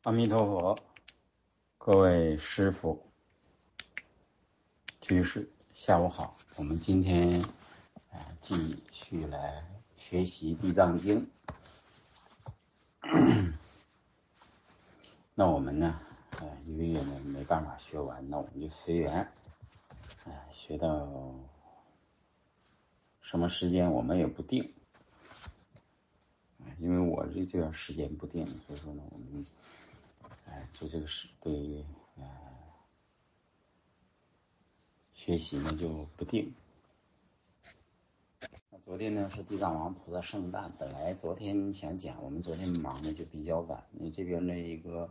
阿弥陀佛，各位师父、居士，下午好。我们今天继续来学习《地藏经》。那我们呢，一个月呢没办法学完，那我们就随缘，学到什么时间我们也不定，因为我这段时间不定，所以说呢，我们做这个事对于学习呢就不定。昨天呢是地藏王菩萨圣诞，本来昨天想讲，我们昨天忙的就比较晚，因为这边的一个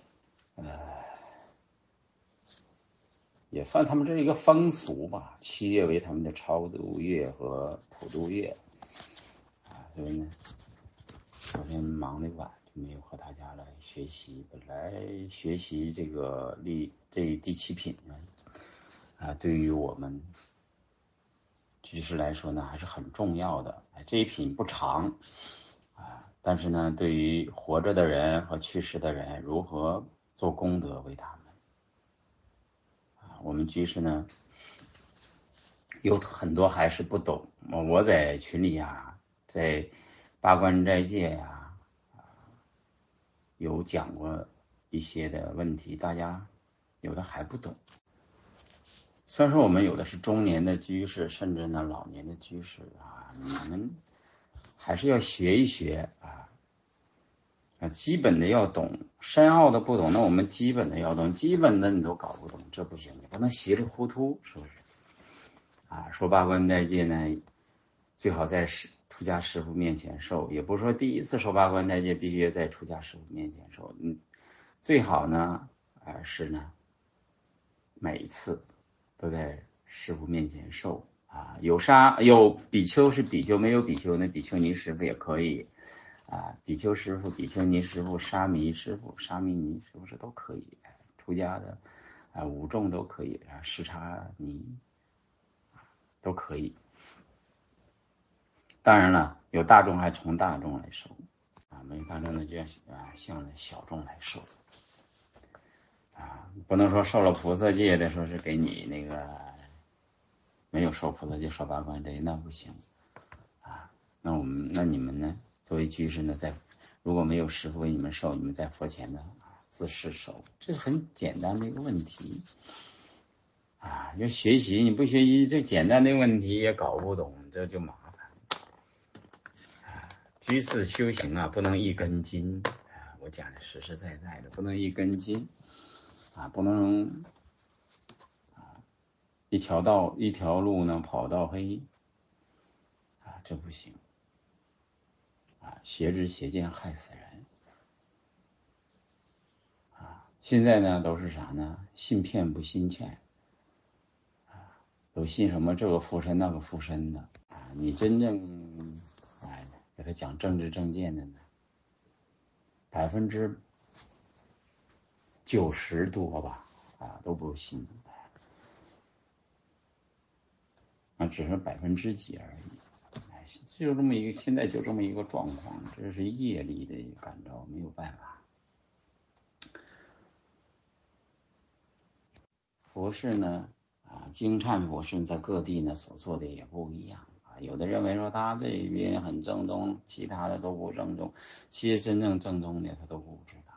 也算他们这是一个风俗吧，7月为他们的超度月和普度月所以呢昨天忙得晚，就没有和大家来学习。本来学习这个这第7品呢对于我们居士来说呢还是很重要的。这一品不长但是呢对于活着的人和去世的人如何做功德为他们我们居士呢有很多还是不懂。我在群里在八关斋戒有讲过一些的问题，大家有的还不懂。虽然说我们有的是中年的居士，甚至呢老年的居士你们还是要学一学基本的要懂，深奥的不懂，那我们基本的要懂，基本的你都搞不懂，这不行，你不能稀里糊涂，是不是？说八关斋戒呢，最好在出家师父面前受，也不是说第一次受八关斋戒必须在出家师父面前受，最好呢是呢每一次都在师父面前受有比丘是比丘，没有比丘那比丘尼师父也可以比丘师父、比丘尼师父、沙弥师父、沙弥尼是不是都可以？出家的五众都可以视察尼都可以。当然了，有大众还从大众来受没有大众的就向小众来受不能说受了菩萨戒的说是给你那个没有受菩萨戒受八关斋戒，那不行那你们呢作为居士呢如果没有师父为你们受，你们在佛前呢自视受，这是很简单的一个问题要学习，你不学习这简单的问题也搞不懂，这就麻烦居士修行不能一根筋我讲的实实在在的，不能一根筋不能一条路呢跑到黑这不行邪知邪见害死人现在呢都是啥呢？信骗不信劝都信什么这个附身那个附身的你真正给他讲政治正见的呢90%多吧都不信只是几%而已就这么现在就这么一个状况，这是业力的感召，没有办法。佛事呢经忏佛事在各地呢所做的也不一样有的认为说他这边很正宗，其他的都不正宗，其实真正正宗的他都不知道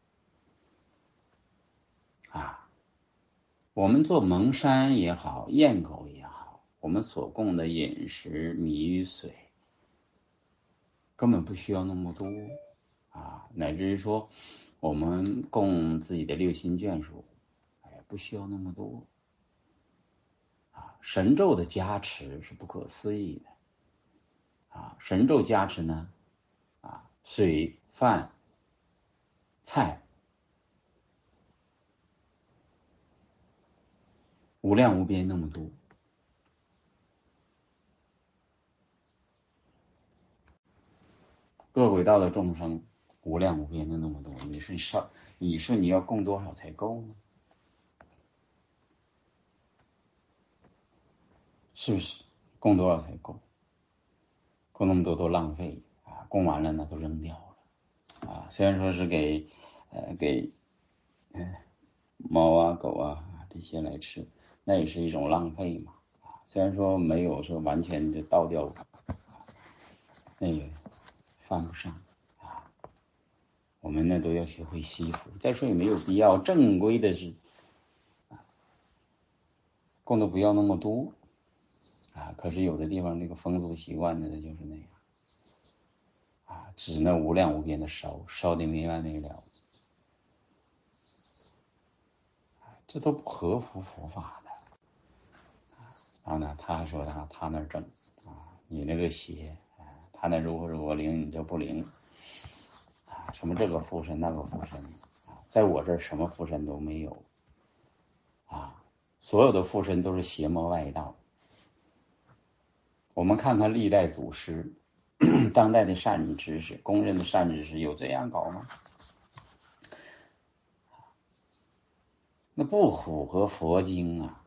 我们做蒙山也好，堰口也好，我们所供的饮食米与水根本不需要那么多乃至于说我们供自己的六亲眷属不需要那么多神咒的加持是不可思议的神咒加持呢水饭菜无量无边那么多各轨道的众生无量无边的那么多，你说你要供多少才够呢？是不是供多少才够？供那么多都浪费供完了呢都扔掉了虽然说是给给猫啊狗啊这些来吃，那也是一种浪费嘛。虽然说没有说完全的倒掉，那也犯不上啊。我们呢都要学会惜福，再说也没有必要，正规的是供的不要那么多啊。可是有的地方这个风俗习惯呢，就是那样啊，只那无量无边的烧，烧的没完没了，这都不合乎佛法的。然后呢，他说他那正啊，你那个邪啊，他那如何灵，你这不灵啊？什么这个附身那个附身啊，在我这儿什么附身都没有啊，所有的附身都是邪魔外道。我们看看历代祖师，当代的善知识，公认的善知识有这样搞吗？那不符合佛经啊。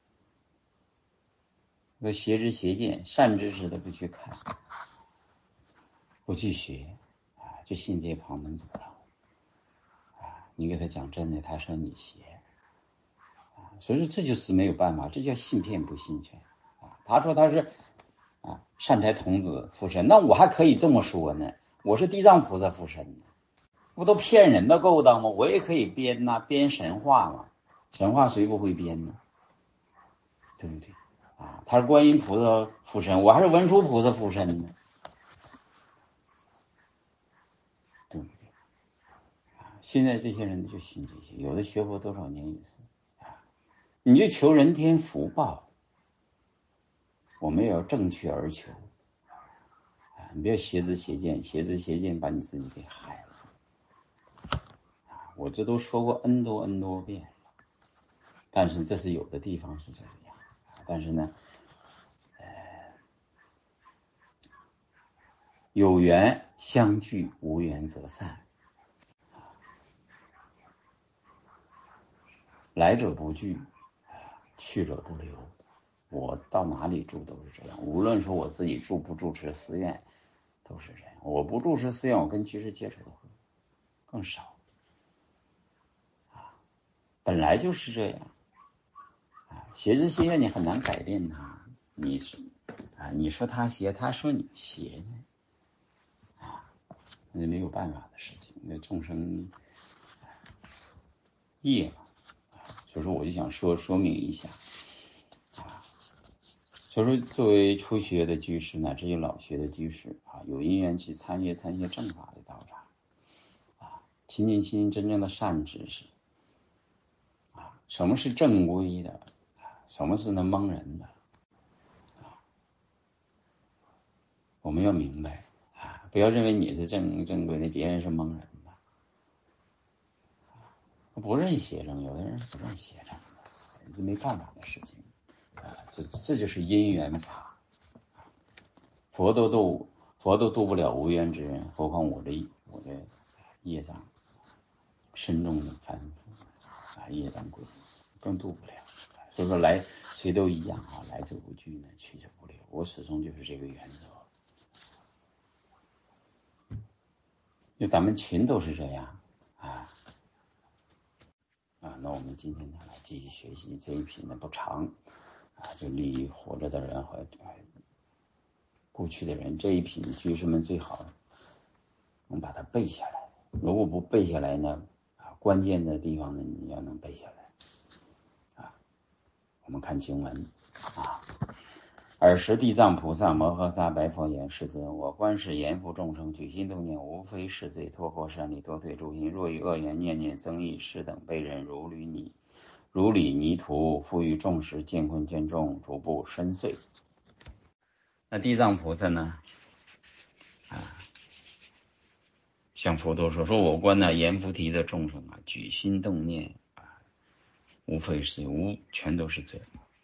那邪知邪见，善知识的不去看，不去学啊，就信这旁门左道啊。你给他讲真的，他说你邪啊，所以说这就是没有办法，这叫信骗不信全啊。他说他是啊善财童子附身，那我还可以这么说呢，我是地藏菩萨附身的，不都骗人的勾当吗？我也可以编呐，编神话嘛，神话谁不会编呢？对不对？啊，他是观音菩萨附身，我还是文殊菩萨附身呢，对不对？啊，现在这些人就信这些，有的学佛多少年一次啊，你就求人天福报，我们也要正确而求啊，你不要邪知邪见，邪知邪见把你自己给害了啊！我这都说过 N 多遍了，但是这是有的地方是这样啊，但是呢。有缘相聚，无缘则散。来者不拒，去者不留。我到哪里住都是这样，无论说我自己住不住持寺院，都是这样。我不住持寺院，我跟居士接触的会更少啊，本来就是这样啊。邪知邪见你很难改变他，你说他邪，他说你邪呢。那没有办法的事情，那众生业嘛，所以说我就想说明一下啊。所以说，作为初学的居士乃至于老学的居士啊，有因缘去参学正法的道场啊，亲近真正的善知识啊，什么是正规的啊，什么是能蒙人的啊，我们要明白。不要认为你是正规的，别人是蒙人的。不认邪正，有的人是不认邪正的，这没办法的事情啊。这就是因缘法，佛都渡不了无缘之人，何况我的业障深重的凡夫啊，业障贵，更渡不了。所以说来谁都一样啊，来者不拒呢，去者不留。我始终就是这个原则。就咱们群都是这样啊，那我们今天呢来继续学习这一品呢不长啊，就利于活着的人和故去的人。这一品居士们最好能把它背下来，如果不背下来呢关键的地方呢你要能背下来啊。我们看经文啊。尔时地藏菩萨摩诃萨白佛言：世尊，我观世阎浮众生举心动念，无非是罪，脱过善利，多退诸心。若于恶缘念念增益，是等被人如履泥土，复于众时，见困见重，逐步深邃。那地藏菩萨呢向佛陀说我观那阎浮提的众生举心动念无非是罪，全都是罪。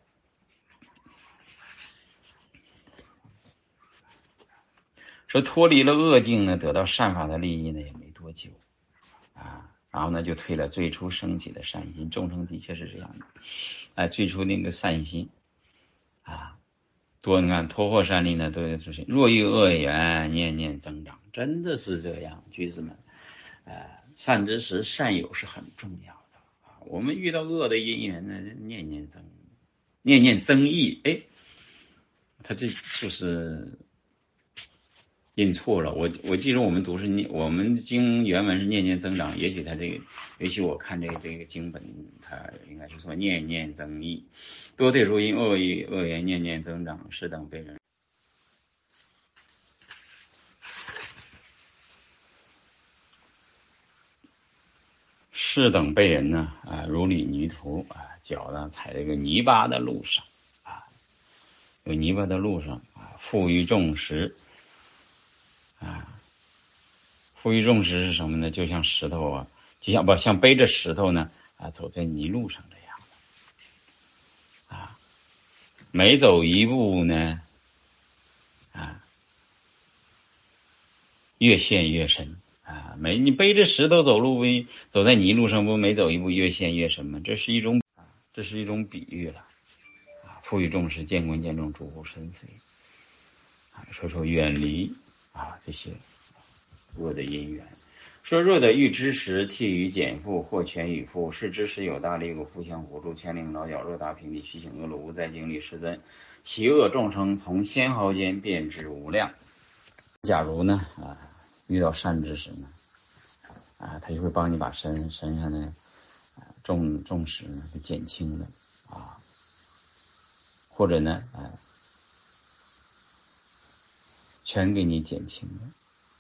说脱离了恶境呢，得到善法的利益呢，也没多久啊，然后呢就退了最初升起的善心。众生的确是这样的，最初那个善心啊，你看脱获善利呢，都有出现。若遇恶缘，念念增长，真的是这样，居士们， 善知识、善友是很重要的啊。我们遇到恶的因缘呢，念念增益，哎，他这就是印错了。我记得我们读是我们经原文是念念增长，也许我看这个经本，它应该是说念念增益，多对如因恶缘念念增长，是等被人。是等被人呢如履泥途脚呢踩这个泥巴的路上有泥巴的路上负于重石负于重石是什么呢？就像石头就像背着石头呢走在泥路上这样每走一步呢越陷越深你背着石头走路走在泥路上，不每走一步越陷越深吗？这是一种比喻了负于重石，见观见重，逐步深邃说远离这些恶的因缘。说若得欲知时，替于减负，或全与负。是知时有大力故，互相辅助，牵令老脚，若达平地，须行恶路，无再经历失真。其恶众生从纤毫间便知无量。假如呢遇到善知识呢他就会帮你把身上的重石呢给减轻了或者呢全给你减轻了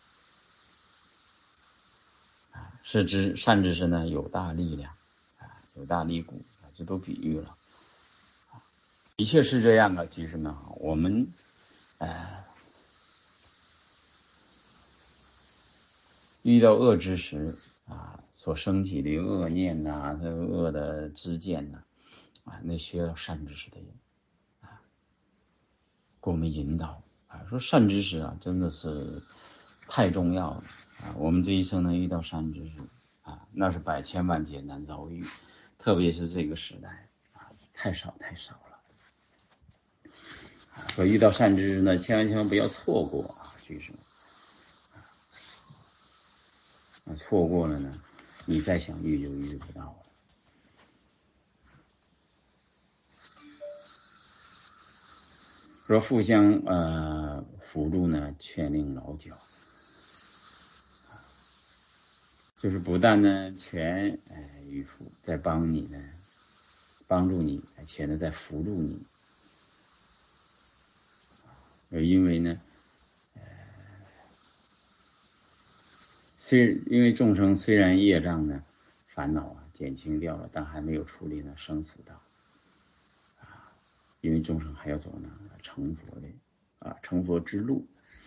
是善知识呢有大力量有大力故这都比喻了的确是这样居士们我们遇到恶之时所升起的恶念恶的知见那需要善知识的人给我们引导说善知识真的是太重要了我们这一生能遇到善知识那是百千万劫难遭遇，特别是这个时代太少了说遇到善知识呢千万不要错过居士们错过了呢你再想遇就遇不到了说互相辅助呢劝令老脚就是不但呢全与辅在帮助你且呢在辅助你因为呢因为众生虽然业障呢烦恼减轻掉了，但还没有处理呢生死道因为众生还要走呢成佛的成佛之路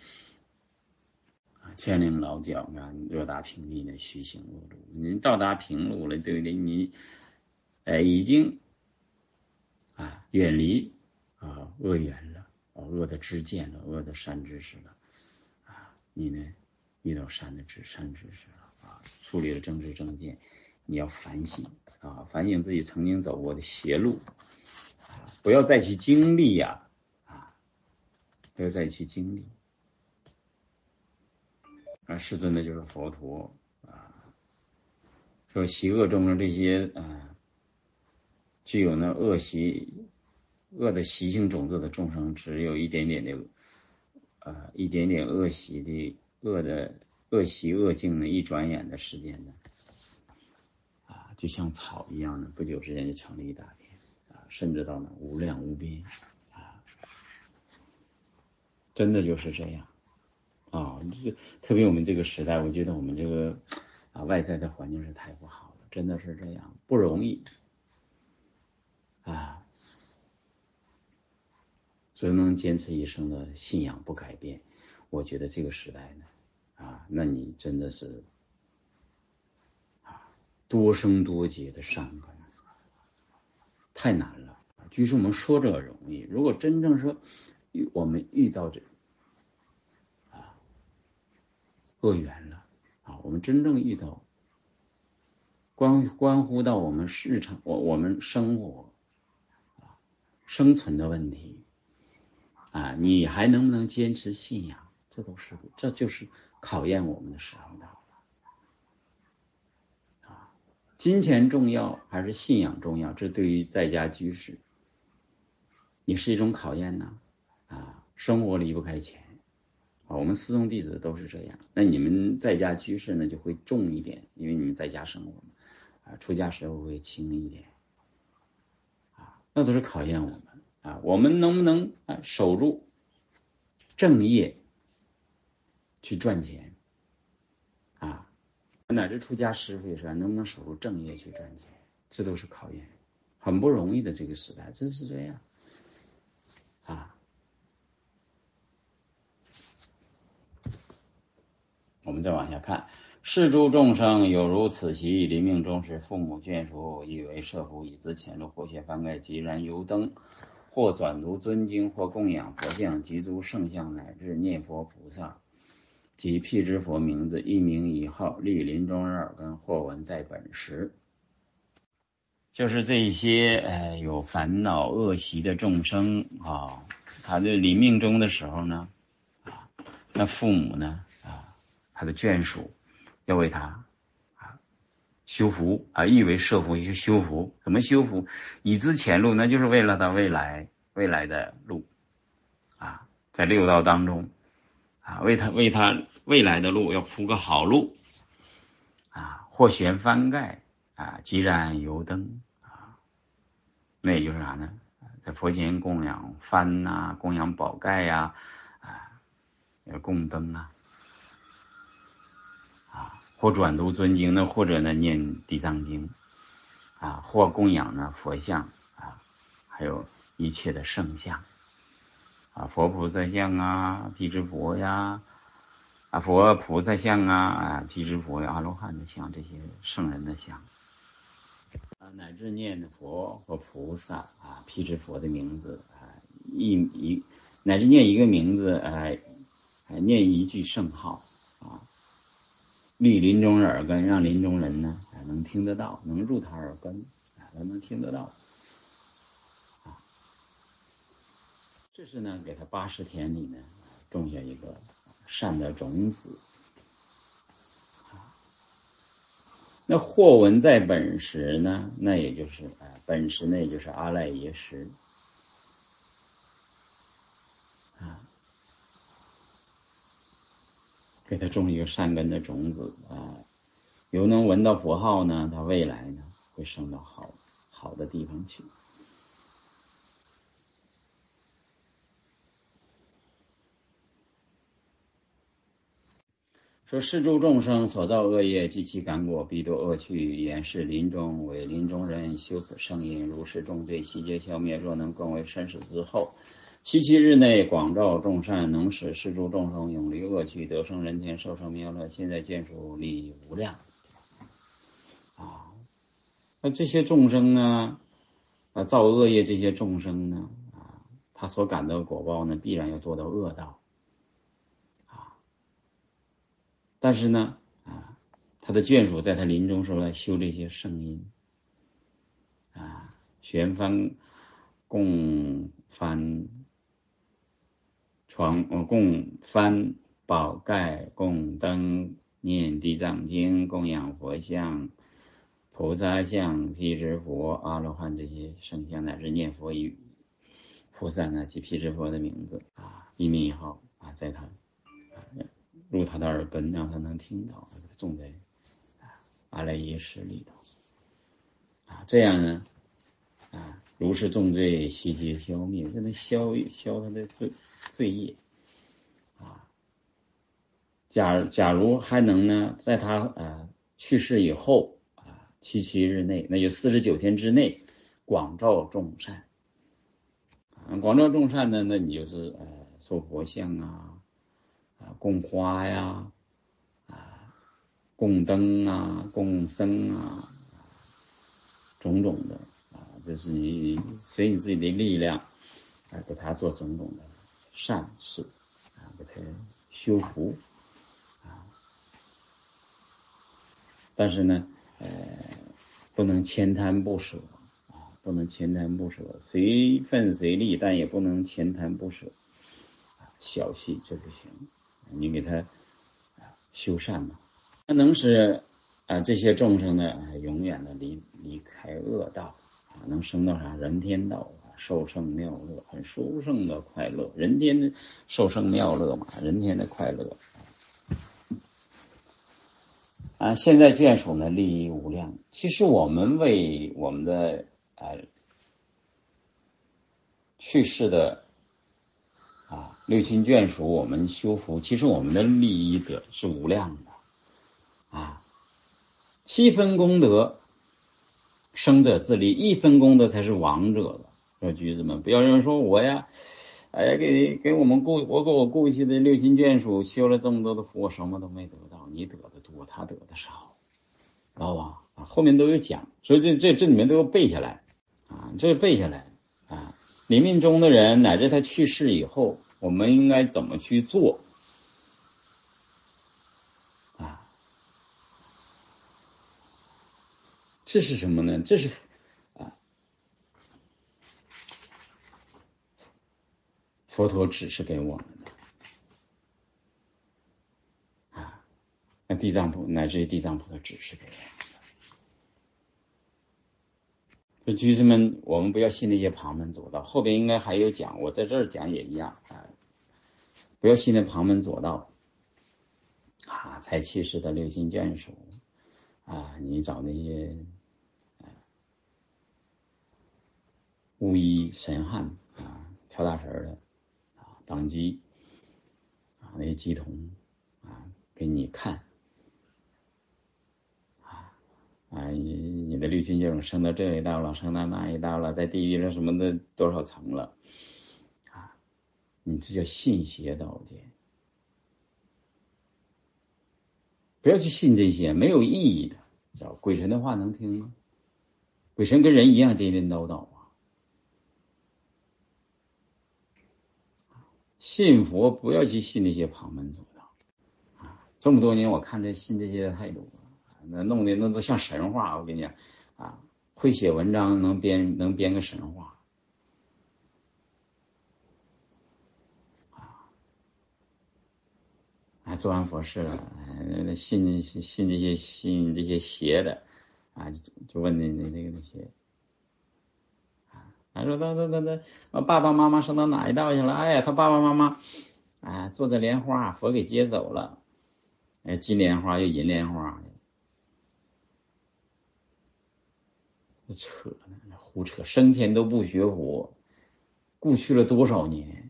劝令老脚若达平地呢须行恶路。你到达平路了，对不对？你已经远离恶缘了恶的知见了，恶的善知识了你呢遇到善知识了处理了正知正见，你要反省反省自己曾经走过的邪路不要再去经历不要再去经历世尊的就是佛陀说习恶众生这些具有那恶的习性种子的众生，只有一点点恶习的恶习恶境呢，一转眼的时间呢就像草一样的，不久之间就成了一大片甚至到了无量无边真的就是这样特别我们这个时代，我觉得我们这个外在的环境是太不好了，真的是这样不容易所以能坚持一生的信仰不改变，我觉得这个时代呢那你真的是多生多劫的善根太难了。据说我们说这个容易，如果真正说我们遇到这恶缘了我们真正遇到关乎到我们日常我们生活生存的问题你还能不能坚持信仰？这就是考验我们的时候到了金钱重要还是信仰重要？这对于在家居士也是一种考验呢。生活离不开钱。我们四众弟子都是这样。那你们在家居士呢，就会重一点，因为你们在家生活嘛。出家时候会轻一点。那都是考验我们。我们能不能守住正业去赚钱？乃至出家师傅也是，能不能守住正业去赚钱？这都是考验，很不容易的。这个时代真是这样。我们再往下看，世诸众生有如此习，临命终时，父母眷属以为设福，以资前路，或学翻盖，即燃油灯，或转读尊经，或供养佛像，及诸圣像，乃至念佛菩萨及辟支佛名字，一名一号，立临终人耳根，或闻在本时。就是这些有烦恼恶习的众生他在临命终的时候呢，那父母呢他的眷属要为他修福意为设福，去修福。怎么修福？以资前路，那就是为了他未来的路在六道当中为他未来的路要铺个好路或悬翻盖即燃油灯那也就是啥呢？在佛前供养幡供养宝盖供灯或转读尊经呢，或者呢念地藏经或供养呢佛像还有一切的圣像佛菩萨像辟支佛呀佛菩萨像辟支佛呀阿罗汉的像，这些圣人的像乃至念佛和菩萨辟支佛的名字乃至念一个名字念一句圣号立临终人耳根，让临终人呢能听得到，能入他耳根能听得到这是呢给他80田里呢种下一个善的种子那或闻在本时呢，那也就是本时呢也就是阿赖耶识给他种一个善根的种子有能闻到佛号呢，他未来呢会升到好的地方去。说世诸众生所造恶业及其感果，必堕恶趣。言是临终为临终人修此圣因，如是重罪悉皆消灭。若能更为生死之后，77日内广照众善，能使世诸众生永离恶趣，得生人天，受生妙乐。现在眷属利无量那这些众生呢造恶业，这些众生呢他所感到的果报呢，必然要堕到恶道但是呢他的眷属在他临终时候来修这些圣因悬幡供幡供幡宝盖供灯念地藏经供养佛像菩萨像辟支佛阿罗汉这些圣像，乃至念佛与菩萨呢及辟支佛的名字一名一号在他入他的耳根，让他能听到，种在阿赖耶识里头这样呢如是重罪悉皆消灭，就能消他的罪业假如还能呢在他去世以后77日内，那就49天之内广照众善广照众善呢，那你就是塑佛像供花呀供灯供僧种种的这是你随你自己的力量给他做种种的善事给他修福但是呢不能悭贪不舍不能悭贪不舍，随分随力，但也不能悭贪不舍小气这不行，你给他修善嘛。能使这些众生呢，永远的离开恶道能升到啥人天道受胜妙乐，很殊胜的快乐，人间的受胜妙乐嘛，人天的快乐现在眷属呢利益无量。其实我们为我们的去世的六亲眷属，我们修福，其实我们的利益的是无量的7分功德生者自立，1分功德才是亡者的。说橘子们不要认为说我呀，给我们我过去的六亲眷属修了这么多的福，我什么都没得到，你得的多，他得的少，知道吧？后面都有讲，所以这里面都要背下来这背下来临命终的人乃至他去世以后，我们应该怎么去做这是什么呢？这是佛陀指示给我们的地藏菩乃至于地藏菩萨指示给我们的。这居士们，我们不要信那些旁门左道，后边应该还有讲，我在这儿讲也一样不要信那旁门左道才去世的六亲眷属你找那些巫医神汉跳大神的当机那些乩童给你看你的六亲眷属升到这一道了，升到那一道了，在地狱了什么的多少层了你这叫信邪道见，不要去信这些没有意义的，知道鬼神的话能听吗？鬼神跟人一样颠颠叨叨信佛不要去信那些旁门左道这么多年我看这信这些的太多了，那弄的那都像神话，我跟你讲会写文章能编个神话做完佛事了信这些邪的就问那些说他爸爸妈妈升到哪一道去了？哎呀，他爸爸妈妈坐着莲花，佛给接走了。金莲花又银莲花，扯呢，胡扯！升天都不学佛，故去了多少年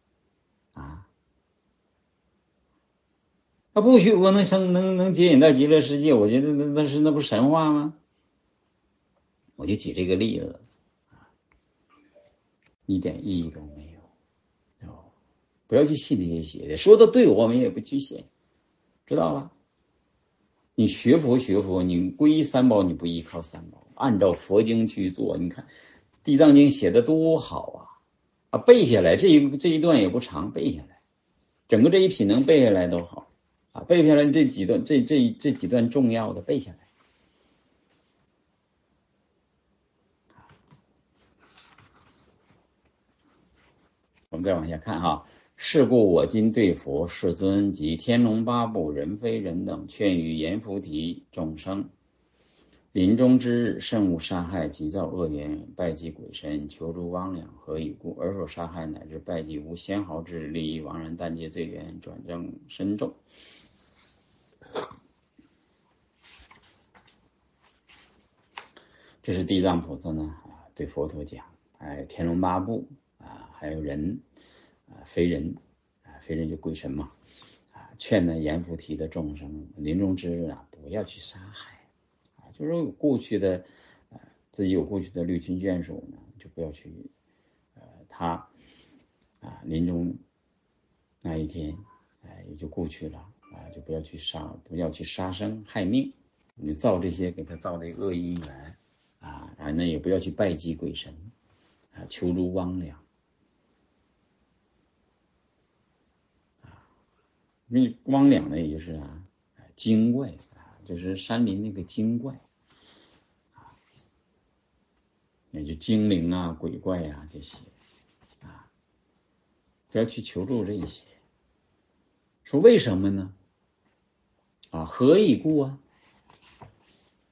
他不学佛能接引到极乐世界？我觉得那不是神话吗？我就举这个例子。一点意义都没有不要去信那些邪的，说的对我们也不去信，知道吧？你学佛，你皈依三宝，你不依靠三宝，按照佛经去做。你看地藏经写的多好背下来这一段也不长，背下来整个这一品能背下来都好背下来这几段重要的背下来。我们再往下看是故我今对佛世尊及天龙八部人非人等劝于阎浮提众生，临终之日慎勿杀害及造恶言，拜祭鬼神，求诸汪两，何以故？而所杀害乃至拜祭无纤毫之利益亡人，但皆罪缘转正深重。这是地藏菩萨呢对佛陀讲天龙八部还有人非人非人就鬼神嘛劝呢阎浮提的众生临终之日不要去杀害就是说过去的自己有过去的六亲眷属呢就不要去他临终那一天也就过去了就不要去杀生害命，你造这些给他造的恶因缘然后呢也不要去拜祭鬼神求诸汪两因为汪两呢也就是精怪就是山林那个精怪也就精灵鬼怪这些不要去求助这些。说为什么呢何以故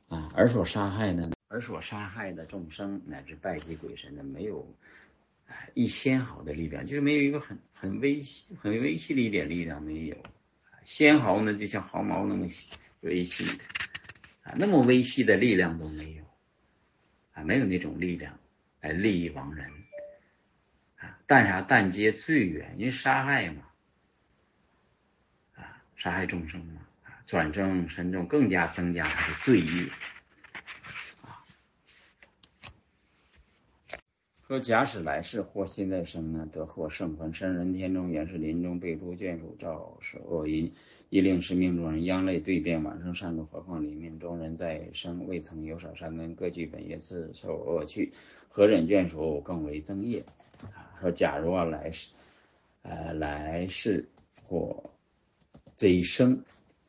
而所杀害的众生乃至拜祭鬼神呢，没有一纤毫的力量，就是没有一个很微细的一点力量没有。纤毫呢，就像毫毛那么微细的那么微细的力量都没有没有那种力量来利益亡人但皆罪缘，因为杀害嘛杀害众生嘛转正深重，更加增加他的罪业说假使来世或现在生呢，得获圣魂，生人天中，原是临终被诸眷属照是恶因，亦令是命中人殃类对变，往生善处。何况临命中人在生未曾有少善根，各具本业自受恶趣，何忍眷属更为增业说假如来世或这一生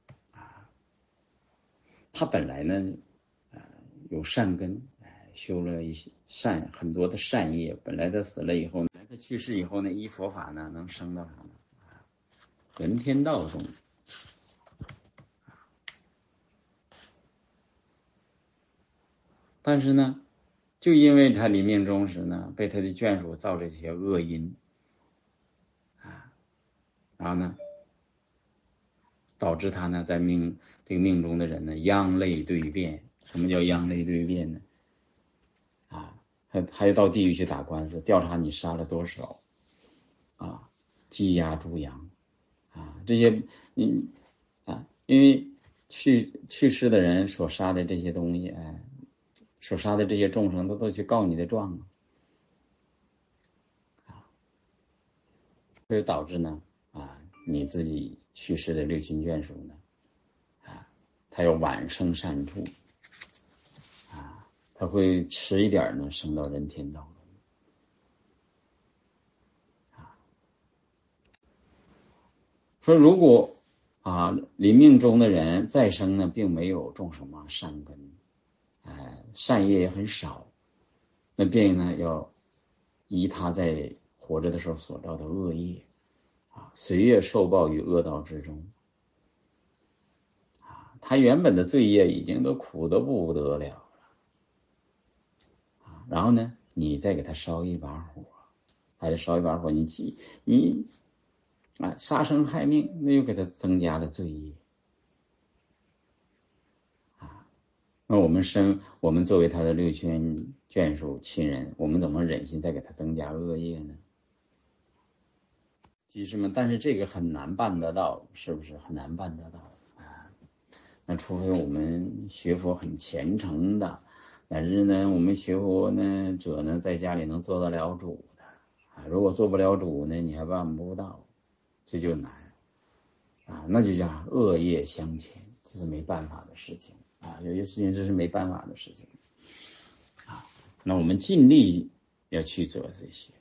他本来呢有善根修了一些很多的善业，本来他死了以后，他去世以后呢，依佛法呢能升到什么人天道中但是呢就因为他临命终时呢被他的眷属造这些恶因然后呢导致他呢在这个命中的人呢殃类对变。什么叫殃类对变呢还要到地狱去打官司，调查你杀了多少鸡鸭猪羊这些因为去世的人所杀的这些东西所杀的这些众生都去告你的状这就导致呢你自己去世的六亲眷属呢他要晚生善处他会迟一点呢升到人天道中说如果临命中的人再生呢并没有种什么善根善业也很少，那便呢要依他在活着的时候所造的恶业随业受报于恶道之中他原本的罪业已经都苦得不得了然后呢你再给他烧一把火你杀生害命，那又给他增加了罪业那我们作为他的六亲眷属亲人，我们怎么忍心再给他增加恶业呢？居士们，但是这个很难办得到，是不是很难办得到那除非我们学佛很虔诚的，乃至呢我们学佛呢者呢在家里能做得了主的如果做不了主呢你还办不到，这就难那就叫恶业相牵，这是没办法的事情有些事情这是没办法的事情那我们尽力要去做这些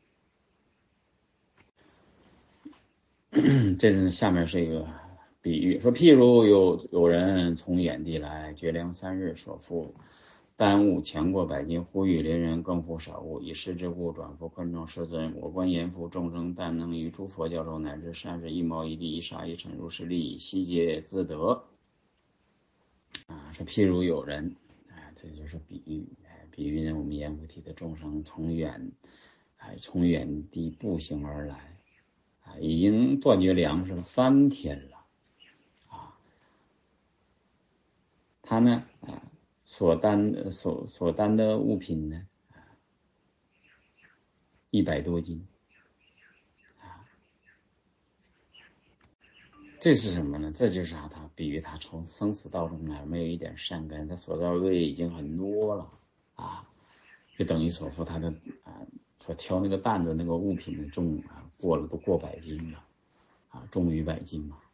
这是下面是一个比喻，说譬如有人从远地来，绝粮3日所付，耽误强过百斤，呼吁邻人更付少物，以是之故转复困众世尊，我观严复众生，但能于诸佛教中乃至善事一毛一地一沙一尘如是利益，悉皆自得说譬如有人这就是比喻比喻呢我们阎浮提的众生从远地步行而来已经断绝粮食了3天了他呢所担的物品呢100多斤这是什么呢？这就是他比喻他从生死道中来没有一点善根，他所造恶业已经很多了就等于所付他的所挑那个担子那个物品的重都过100斤了重于100斤嘛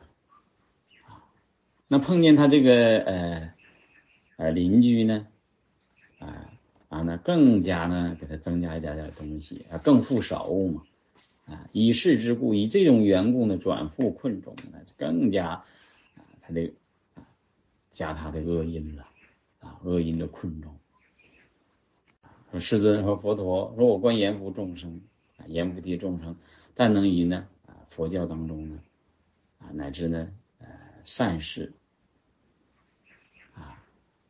那碰见他这个邻居呢那更加呢给他增加一点东西更付少物嘛以是之故，以这种缘故呢转复困众呢更加他的加他的恶因了恶因的困众世尊和佛陀说我观阎浮众生阎浮提众生但能于呢佛教当中呢乃至呢善事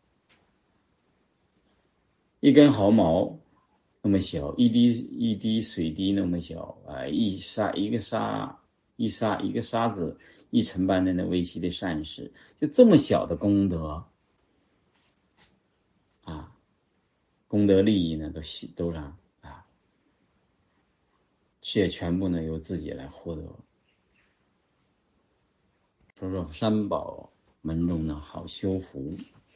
一根毫毛那么小，一滴水滴那么小啊，一个沙子一尘般的那微细的善事，就这么小的功德啊，功德利益呢都让啊，却全部呢由自己来获得。说说三宝门中的好修福。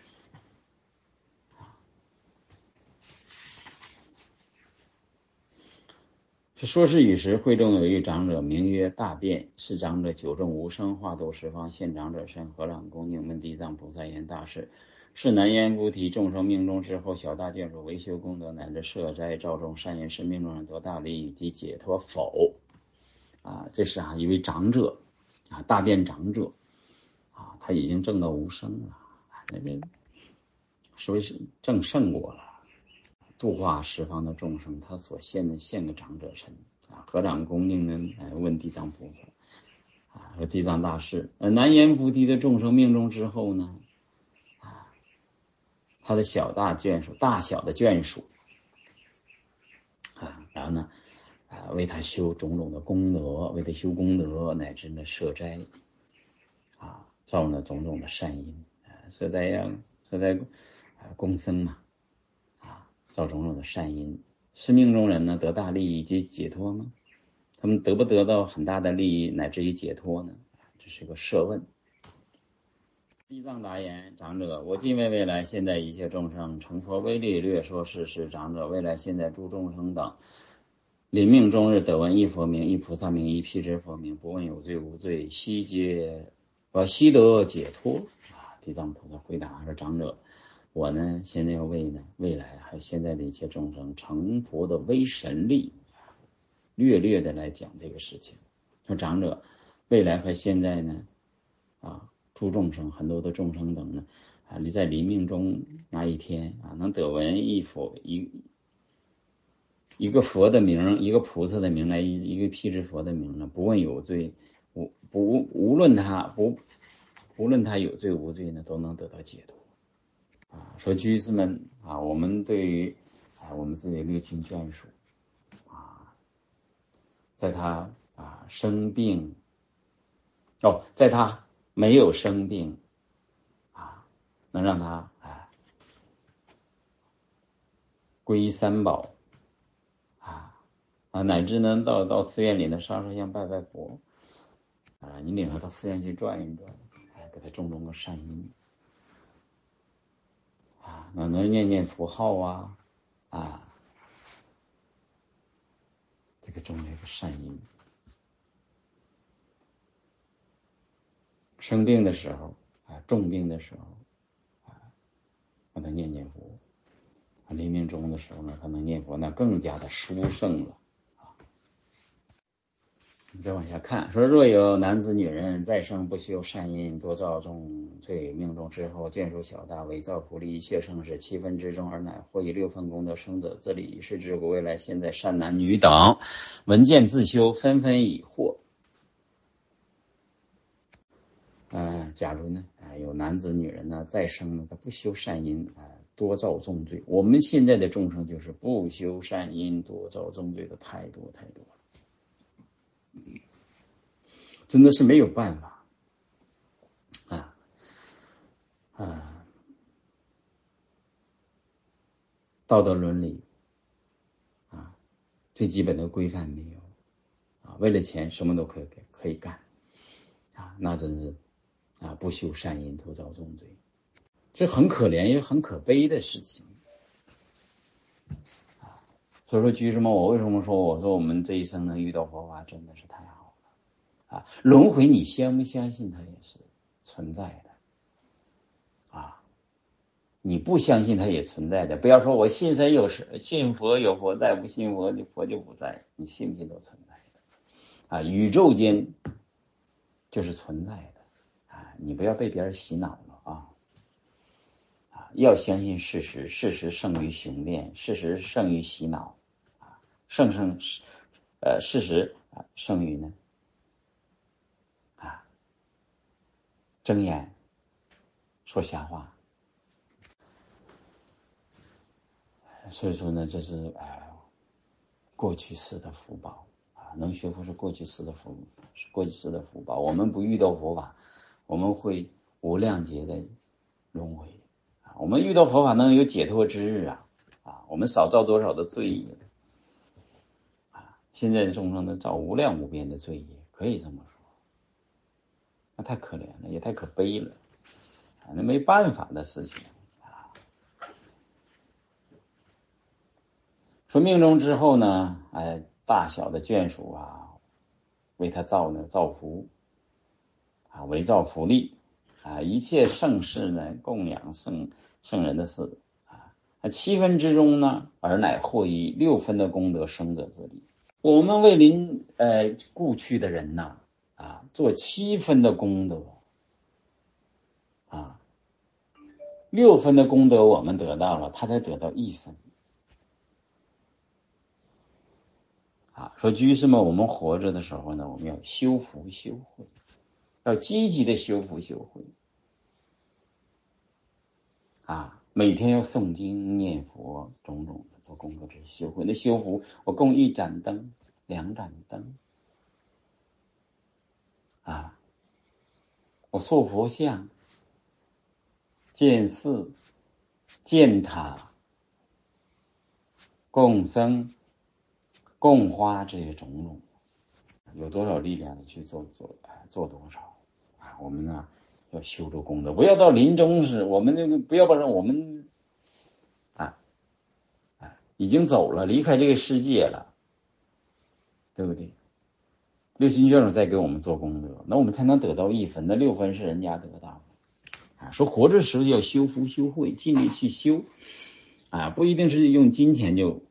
说是与时，会中有一长者，名曰大辩。是长者久证无生，化度十方，现长者身，合掌恭敬问地藏菩萨言：大士，是南阎浮提众生命中之后，小大眷属，维修功德，乃至摄斋照众善言，是命中人得大利益及解脱否？这是一位长者大辩长者他已经证到无生了，那个所谓是证圣果了。度化十方的众生，他所现个长者身合掌恭敬的问地藏菩萨说地藏大士，南阎浮提的众生命中之后呢他的大小的眷属然后呢为他修种种的功德，为他修功德，乃至呢摄斋造呢种种的善因所在公僧嘛造种种的善因，是命中人呢得大利益及解脱吗？他们得不得到很大的利益乃至于解脱呢？这是个设问。地藏答言：长者，我今为未来现在一切众生成佛威力略说是长者，未来现在诸众生等临命终日得闻一佛名，一菩萨名，一辟支佛名，不问有罪无罪，悉得解脱地藏菩萨回答说：长者，我呢现在要为呢未来还有现在的一切众生成佛的威神力略的来讲这个事情。说长者，未来和现在呢诸众生很多的众生等呢在临命中那一天能得闻一个佛的名，一个菩萨的名，来一个辟支佛的名呢，不问有罪无论他有罪无罪呢，都能得到解脱说居士们我们对于我们自己略亲眷属在他生病在他没有生病能让他皈依三宝乃至呢到寺院里呢烧香拜佛你领他到寺院去转一转给他种个善因能念符号这个种这个善因。生病的时候重病的时候让他念佛临命终的时候呢他能念佛，那更加的殊胜了你再往下看，说若有男子女人再生不修善因，多造重罪，命中之后眷属小大，伪造普利一切盛世7分之中，而乃获以6分功德，生者自理是之故。未来现在善男女等闻见自修，纷纷已获。假如呢有男子女人呢再生呢他不修善因多造重罪。我们现在的众生就是不修善因多造重罪的太多了真的是没有办法道德伦理最基本的规范没有为了钱什么都可以干那真是不修善因多造重罪，这很可怜也很可悲的事情所以说居士们，我为什么说我们这一生能遇到佛法真的是太好了轮回你相不相信它也是存在的你不相信它也存在的，不要说我信神有神，信佛有佛在，不信佛佛就不在，你信不信都存在的宇宙间就是存在的你不要被别人洗脑了要相信事实，事实胜于雄辩，事实胜于洗脑事实胜于呢睁眼说瞎话。 所以说呢，这是过去世的福报啊，能学佛是过去世的福报。我们不遇到佛法，我们会无量劫的轮回啊。我们遇到佛法能有解脱之日啊！我们少造多少的罪业啊！现在众生都造无量无边的罪业，可以这么说。那太可怜了，也太可悲了啊！那没办法的事情啊。说命中之后呢，大小的眷属啊，为他造福啊，为造福利啊，一切盛事呢，供养圣人的事啊。7分之中呢，而乃获以6分的功德，生者自利。我们为故去的人呐做7分的功德啊，6分的功德我们得到了，他才得到1分。说居士们，我们活着的时候呢，我们要修福修慧，要积极的修福修慧每天要诵经念佛，种种的做功课，这是修慧。那修福，我供1盏灯2盏灯我塑佛像、建寺、建塔、供僧、供花，这些种种，有多少力量去做多少我们呢要修出功德，不要到临终时，我们不要把我们已经走了，离开这个世界了，对不对？六亲眷属再给我们做功德，那我们才能得到1分，那6分是人家得到的说活着时候要修福修慧，尽力去修不一定是用金钱就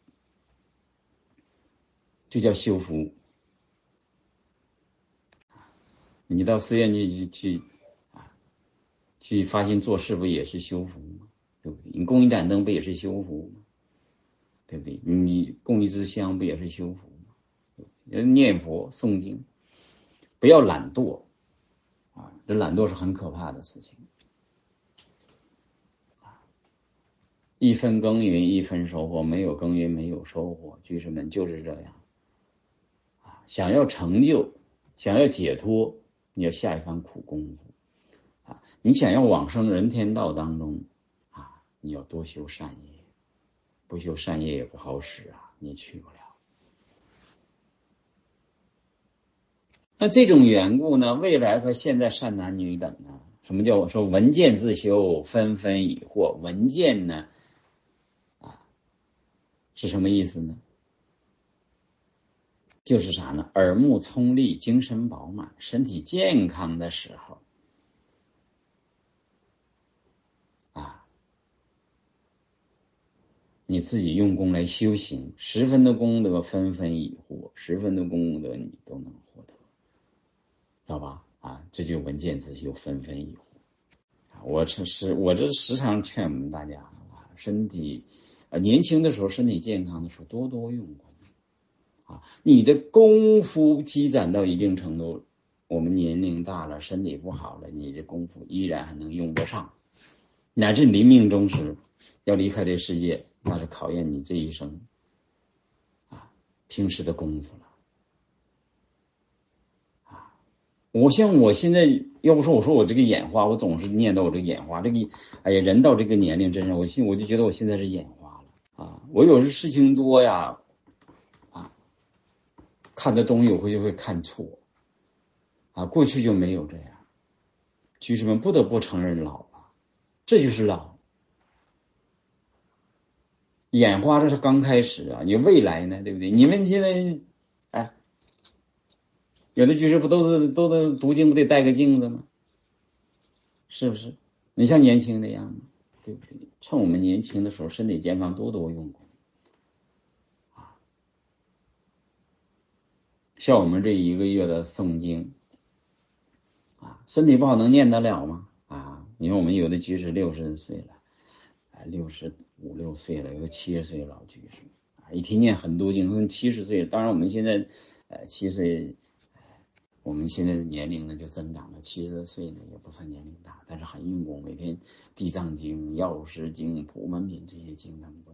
叫修福。你到寺院去发心做事，不也是修福吗？对不对？你供1盏灯不也是修福吗？对不对？你供1支香不也是修福吗？念佛诵经，不要懒惰这懒惰是很可怕的事情1分耕耘1分收获，没有耕耘没有收获，居士们就是这样想要成就，想要解脱，你要下一番苦功夫你想要往生人天道当中你要多修善业，不修善业也不好使你去不了。那这种缘故呢，未来和现在善男女等呢，什么叫说闻见自修，纷纷已获？闻见呢是什么意思呢？就是啥呢？耳目聪利，精神饱满，身体健康的时候你自己用功来修行，10分的功德纷纷已获，10分的功德你都能获得，知道吧？这就闻见自修，纷纷已获我这时常劝我们大家身体年轻的时候，身体健康的时候，多多用功你的功夫积攒到一定程度，我们年龄大了，身体不好了，你这功夫依然还能用得上，乃至临命终时要离开这世界，那是考验你这一生平时的功夫了我现在要不说我说我这个眼花，我总是念叨我这个眼花，人到这个年龄真是我就觉得我现在是眼花了我有时事情多呀看的东西我就会看错过去就没有这样。居士们不得不承认老了，这就是老。眼花这是刚开始你未来呢，对不对？你们现在有的居士不都读经不得带个镜子吗？是不是？你像年轻那样吗？对不对？趁我们年轻的时候，身体健康，多多用功像我们这1个月的诵经身体不好能念得了吗？你看我们有的居士60岁了，65、6岁了，有的70岁老居士一天念很多经，70岁。当然我们现在7岁，我们现在的年龄呢就增长了，70岁呢也不算年龄大，但是很用功，每天地藏经、药师经、普门品这些经当中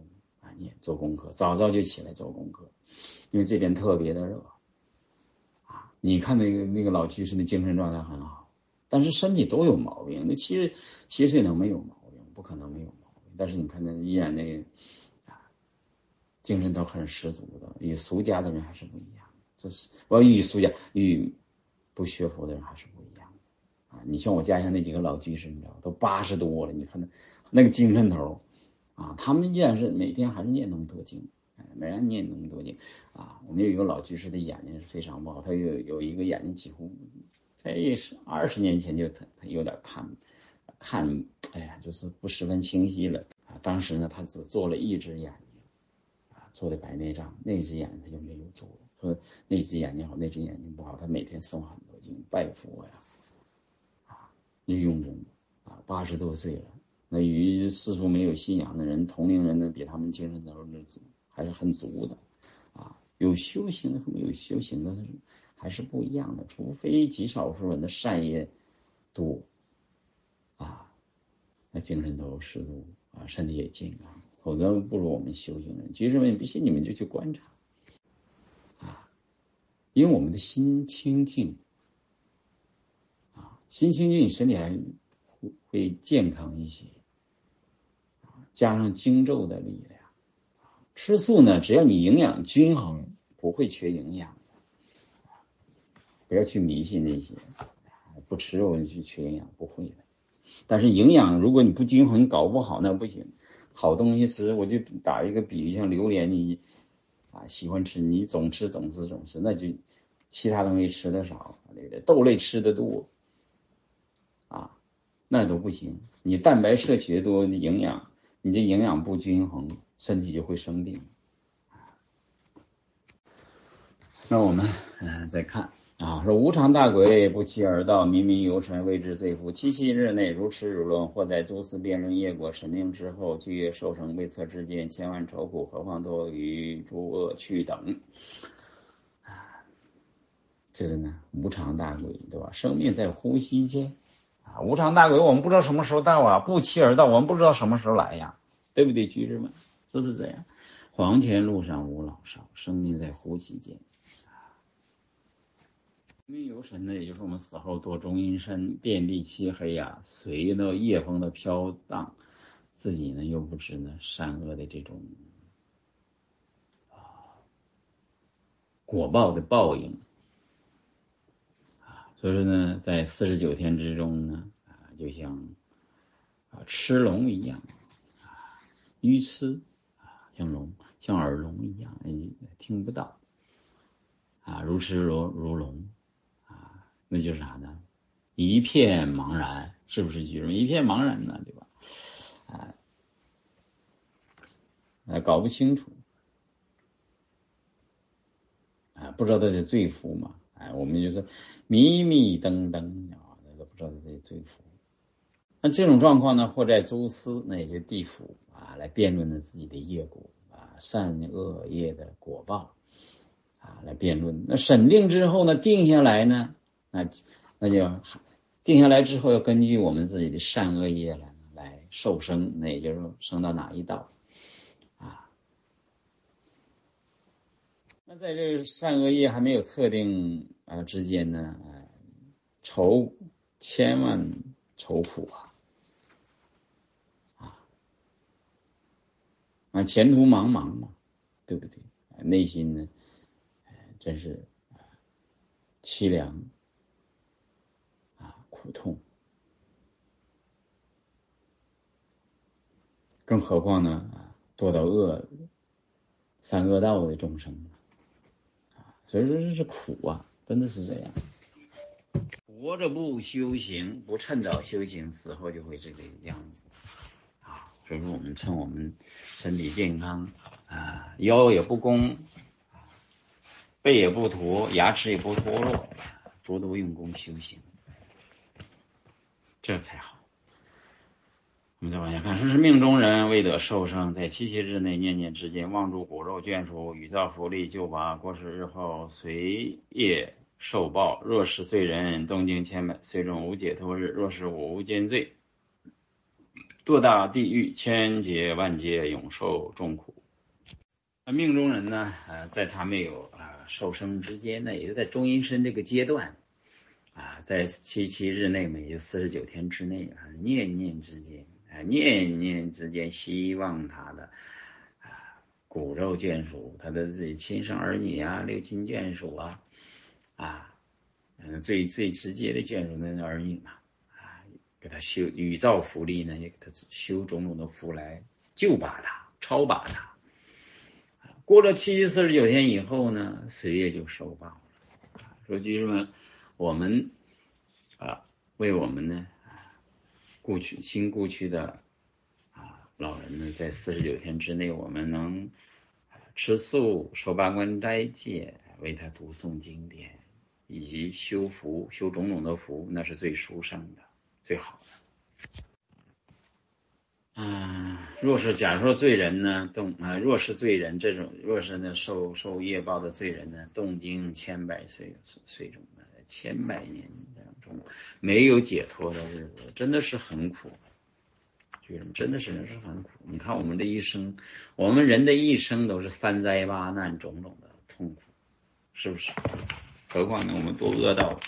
念做功课，早早就起来做功课，因为这边特别的热啊。你看那个老居士的精神状态很好，但是身体都有毛病。那七十岁能没有毛病？不可能没有毛病。但是你看那依然那个精神都很十足的，与俗家的人还是不一样。这是与俗家与不学佛的人还是不一样的啊。你像我家乡那几个老居士，你知道都80多了，你看那个精神头啊，他们依然是每天还是念那么多经，每天念那么多经啊。我们有一个老居士的眼睛是非常不好，他有一个眼睛几乎，他也是20年前就他有点看，哎呀，就是不十分清晰了啊。当时呢，他只做了一只眼睛啊，做的白内障，那只眼睛他就没有做。说那只眼睛好，那只眼睛不好，他每天诵很多经，拜佛呀，啊，就用功啊，80多岁了。那与世俗没有信仰的人，同龄人呢，比他们精神头还是很足的，啊，有修行的和没有修行的还是不一样的，除非极少数人的善业多，啊，那精神头十足啊，身体也健康，否则不如我们修行人。居士们，不信你们就去观察，啊，因为我们的心清净，啊，心清净，身体还会健康一些。加上经咒的力量，吃素呢，只要你营养均衡，不会缺营养的。不要去迷信那些，不吃肉就去缺营养，不会的。但是营养如果你不均衡，搞不好那不行。好东西吃，我就打一个比喻，像榴莲，你喜欢吃，你总吃，那就其他东西吃的少，对不对？豆类吃的多，啊，那都不行。你蛋白摄取的多，营养。你这营养不均衡，身体就会生病。那我们再看啊，说无常大鬼不期而到，冥冥游尘，谓之罪福。7日内如痴如论，或在诸司辩论业果审定之后，具业受生未测之间，千万愁苦，何况多于诸恶趣等。这是呢无常大鬼，对吧？生命在呼吸间。无常大鬼我们不知道什么时候到啊，不期而到，我们不知道什么时候来呀，对不对，居士们？是不是这样？黄泉路上无老少，生命在呼吸间。命游神呢，也就是我们死后多中阴身，遍地漆黑啊，随着夜风的飘荡，自己呢又不知呢善恶的这种果报的报应。所以说呢，在49天之中呢，就像吃龙一样，愚痴，像龙，像耳聋一样，听不到，如痴如聋，那就是啥呢？一片茫然，是不是居士们？一片茫然呢，对吧？搞不清楚，不知道这是罪福嘛？我们就说迷迷瞪瞪啊，都不知道这是罪福。那这种状况呢，或在诸司，那也就地府来辩论呢自己的业果善恶业的果报来辩论。那审定之后呢，定下来呢，那就定下来之后，要根据我们自己的善恶业来受生，那也就是说生到哪一道那在这善恶业还没有测定之间呢，千万愁苦前途茫茫嘛，对不对？内心呢，真是凄凉苦痛，更何况呢，堕到三恶道的众生所以说这是苦真的是这样。活着不修行，不趁早修行，死后就会这个样子所以说我们趁我们身体健康腰也不弓背也不驼，牙齿也不脱落，多多用功修行，这才好。我们再往下看，说是命中人未得受生，在7日内念念之间，望住骨肉眷属，宇造福利救拔，过世日后随业受报。若是罪人，动静千百，虽终无解脱日；若是无间罪，堕大地狱，千劫万劫，永受重苦。 命中人呢，在他没有受生之间呢，也就在中阴身这个阶段，在77日内，每就49天之内，念念之间，希望他的骨肉眷属，他的自己亲生儿女啊，六亲眷属最直接的眷属的儿女嘛，给他修宇造福利呢，也给他修种种的福来救拔他，超拔他。过了749天以后呢，岁月就收报了。说居士们，我们为我们呢故去的老人呢，在49天之内，我们能吃素、守八关斋戒，为他读诵经典，以及修福、修种种的福，那是最殊胜的、最好的。若是假如说罪人呢，若是罪人这种，若是呢受业报的罪人呢，动经千百岁中的千百年当中，没有解脱的日子，真的是很苦。真的是很苦。你看我们的一生，我们人的一生都是三灾八难，种种的痛苦，是不是？何况呢，我们都饿到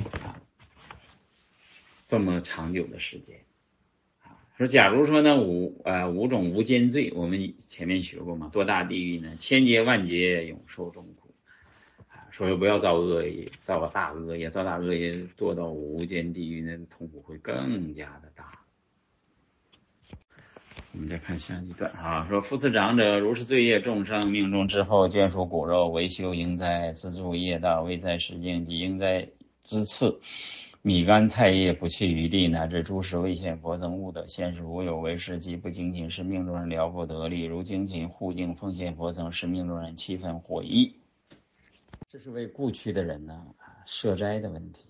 这么长久的时间。说假如说呢五种无间罪，我们前面学过嘛，多大地狱呢？千劫万劫永受重苦。说不要造恶业，造大恶业，造大恶业堕到无间地狱，那痛苦会更加的大。我们再看下一段说夫次长者，如是罪业众生命中之后，眷属骨肉，为修应在自助业道，为在实境，即应在之次。米干菜叶不弃余地，乃至诸事未现佛僧悟的现实无有为事，即不精勤，是命中人了不得力。如精勤护净奉献佛僧，是命中人七分获益。这是为故去的人呢设斋的问题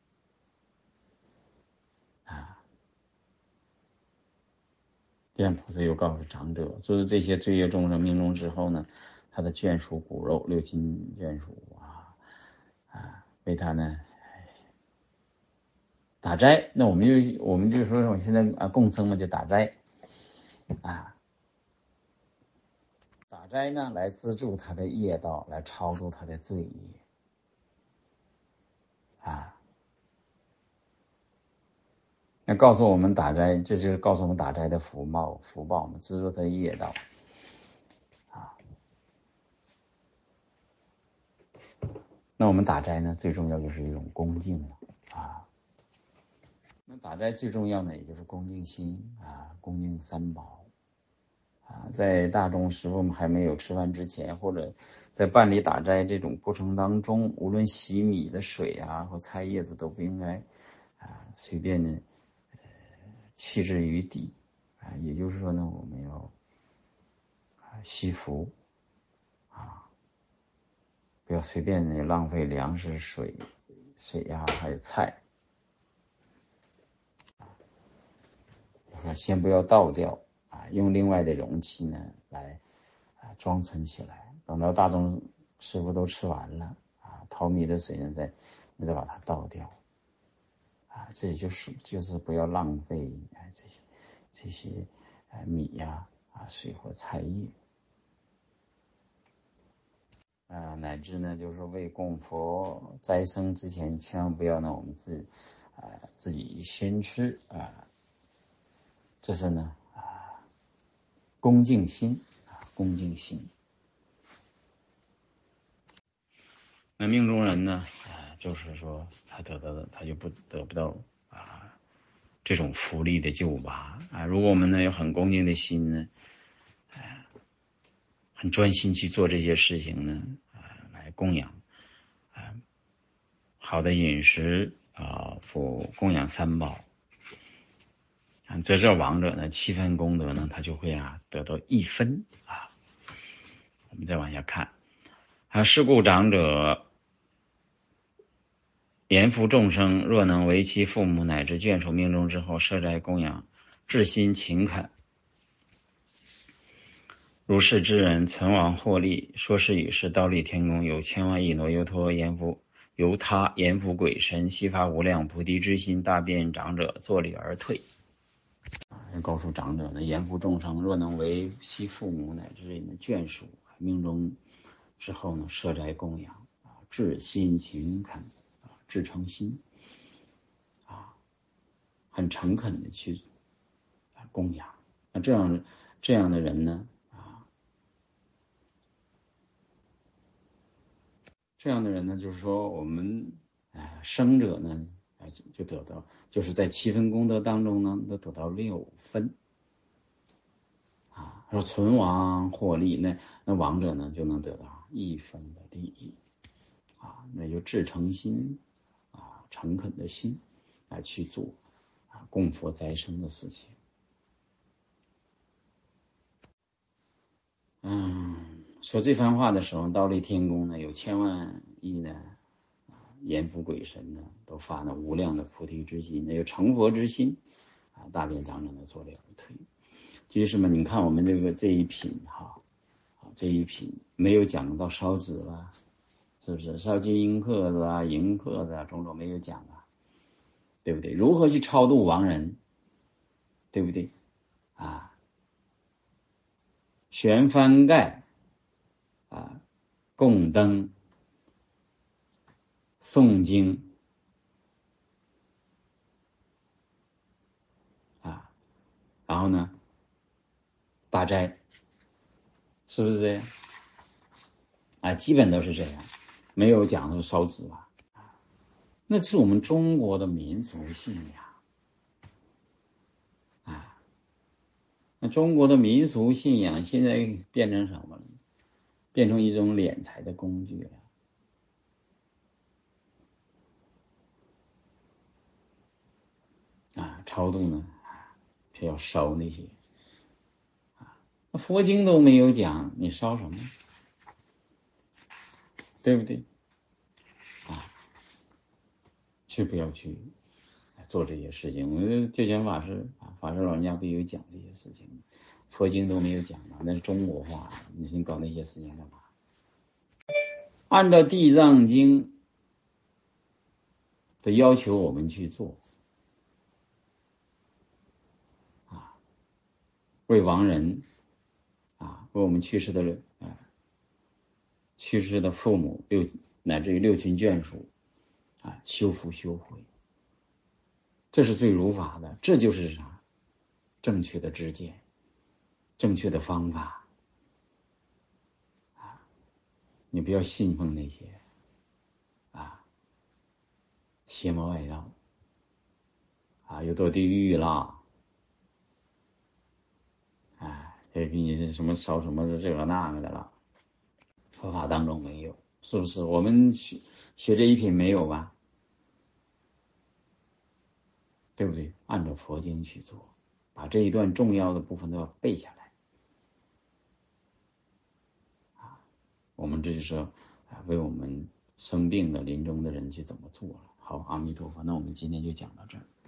殿菩萨又告诉长者，就是这些罪业众生命中之后呢，他的眷属骨肉、六亲眷属为他呢打斋。那我们就说我现在供僧嘛，就打斋打斋呢来资助他的业道，来超度他的罪业那告诉我们打斋，这就是告诉我们打斋的福报嘛，资助他的业道那我们打斋呢，最重要就是一种恭敬了那打斋最重要呢，也就是恭敬心恭敬三宝在大众师父们还没有吃饭之前，或者在办理打斋这种过程当中，无论洗米的水或菜叶子都不应该随便的弃之于地也就是说呢，我们要惜福不要随便的浪费粮食、水还有菜先不要倒掉用另外的容器呢来装存起来，等到大众师傅都吃完了淘米的水呢再把它倒掉这就是不要浪费这些米水或菜叶乃至呢就是为供佛斋僧之前，千万不要呢我们自己先吃这是呢恭敬心那命中人呢就是说他就得不到这种福利的救拔如果我们呢有很恭敬的心呢很专心去做这些事情呢来供养好的饮食供养三宝在这亡者呢7分功德呢，他就会得到1分我们再往下看是故长者严福众生，若能为其父母乃至眷属命中之后设斋供养，至心勤恳，如是之人存亡获利，说是与是倒立天宫，有千万亿挪由他阎浮鬼神悉发无量菩提之心，大便长者作礼而退告诉长者呢，阎浮众生若能为其父母乃至眷属命中之后呢，设斋供养啊，至心勤恳啊，至诚心啊，很诚恳的去供养。那这样的人呢啊，这样的人呢，就是说我们生者呢就得到，就是在7分功德当中呢，都得到6分。说存亡获利，那亡者呢就能得到1分的利益啊，那就至诚心啊，诚恳的心来去做啊供佛再生的事情。说这番话的时候，忉利天宫呢有千万亿呢阎浮鬼神呢都发那无量的菩提之心，那有成佛之心啊，大便长者呢做了而退。居士们，你看我们这一品哈，这一品没有讲到烧纸了，是不是？烧金银克子啊、银克子啊，种种没有讲啊，对不对？如何去超度亡人，对不对？啊，悬幡盖啊，供灯、诵经啊，然后呢，八斋，是不是这样？啊，基本都是这样，没有讲说烧纸啊。那是我们中国的民俗信仰啊。那中国的民俗信仰现在变成什么了？变成一种敛财的工具了。啊，超度呢，却要烧那些啊，佛经都没有讲，你烧什么？对不对？啊，去不要去做这些事情。我们戒权法师啊，法师老人家不有讲这些事情，佛经都没有讲嘛，那是中国话，你搞那些事情干嘛？按照地藏经的要求我们去做啊，为亡人啊，为我们去世的父母乃至于6亲眷属啊，修福修慧，这是最如法的，这就是啥？正确的知见，正确的方法啊！你不要信奉那些啊邪魔外道啊，又堕地狱了，也给你什么烧什么的这个那个的了，佛法当中没有，是不是？我们学这一品没有吧？对不对？按照佛经去做，把这一段重要的部分都要背下来啊！我们这就是为我们生病的临终的人去怎么做了。好，阿弥陀佛，那我们今天就讲到这儿。